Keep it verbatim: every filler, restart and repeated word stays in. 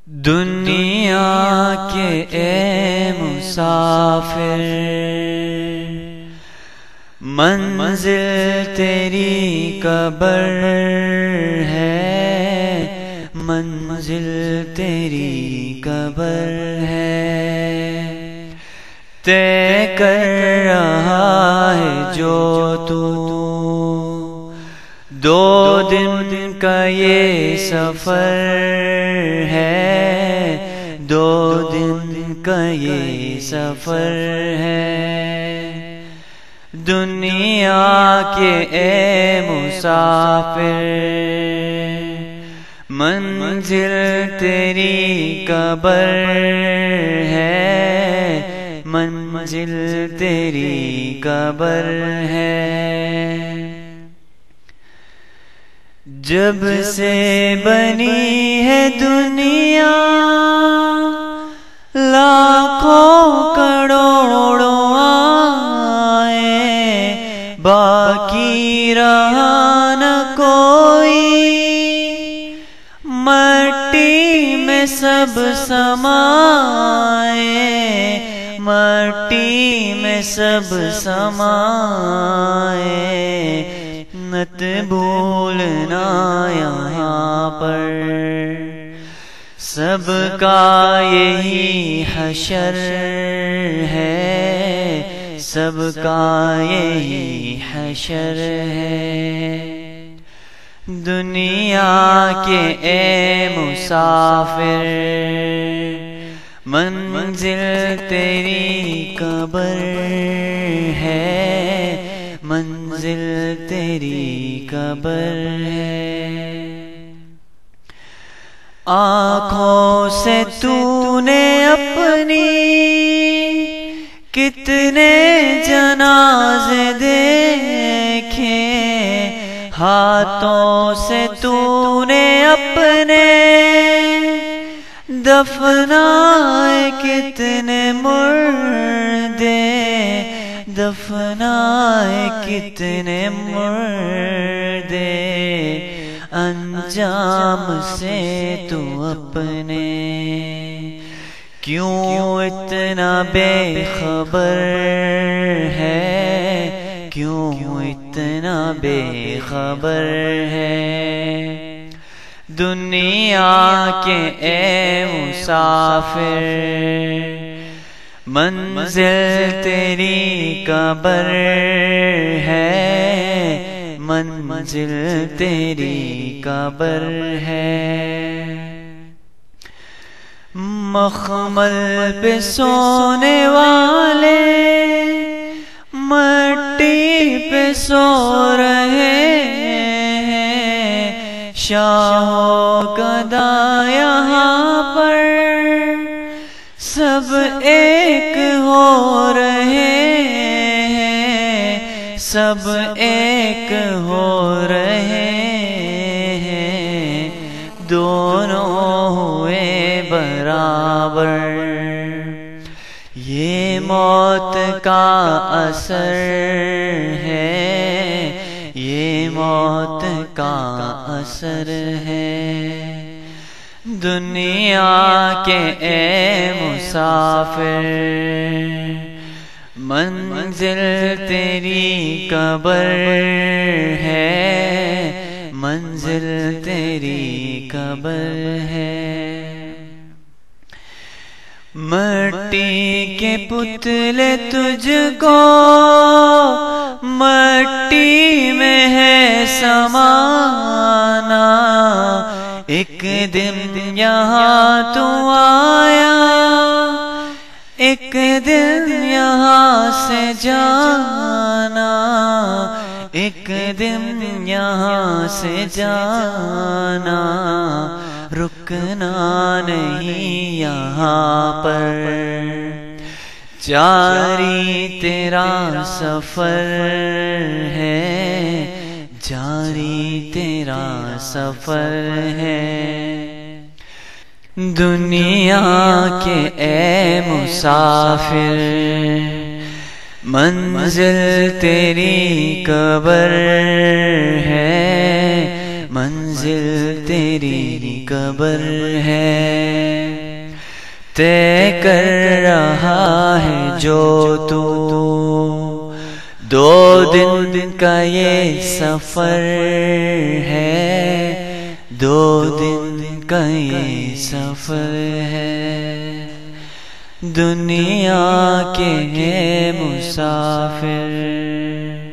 دنیا کے اے مسافر، منزل تیری قبر ہے، منزل تیری قبر ہے۔ طے کر رہا ہے جو تو دو دن کا یہ سفر ہے، دو دن کا یہ سفر ہے۔ دنیا کے اے مسافر، منزل تیری قبر ہے، منزل تیری قبر ہے۔ جب سے بنی ہے دنیا، لاکھوں کروڑوں آئے، باقی رہا نہ کوئی، مٹی میں سب سمائے، مٹی میں سب سمائے۔ مت بھولنا یہاں پر سب کا یہی حشر ہے، سب کا یہی حشر ہے۔ دنیا کے اے مسافر، منزل تیری قبر ہے، منزل تیری قبر ہے۔ آنکھوں سے تو نے اپنی کتنے جنازے دیکھے، ہاتھوں سے تو نے اپنے دفنائے کتنے مردے، دفنائے کتنے مردے۔ انجام سے تو اپنے کیوں اتنا بے خبر ہے، کیوں اتنا بے خبر ہے۔ دنیا کے اے مسافر، منزل تیری قبر ہے، منزل تیری قبر ہے۔ مخمل پہ سونے والے مٹی پہ سو رہے ہیں، شاہوں گدا یہاں پر سب ایک ہو رہے ہیں، سب ایک ہو رہے ہیں۔ دونوں ہوئے برابر، یہ موت کا اثر ہے، یہ موت کا اثر ہے۔ دنیا کے اے مسافر، منزل تیری قبر ہے، منزل تیری قبر ہے۔ مٹی کے پتلے تجھ کو مٹی میں ہے سمانا، ایک دن یہاں تو آیا، ایک دن یہاں سے جانا، ایک دن یہاں سے جانا۔ رکنا نہیں یہاں پر، جاری تیرا سفر ہے، جاری تیرا سفر ہے۔ دنیا کے اے مسافر، منزل تیری قبر ہے، منزل تیری قبر ہے، طے کر رہا ہے جو تو، دو دن کا یہ سفر ہے، دو دن کا یہ سفر ہے، دنیا کے مسافر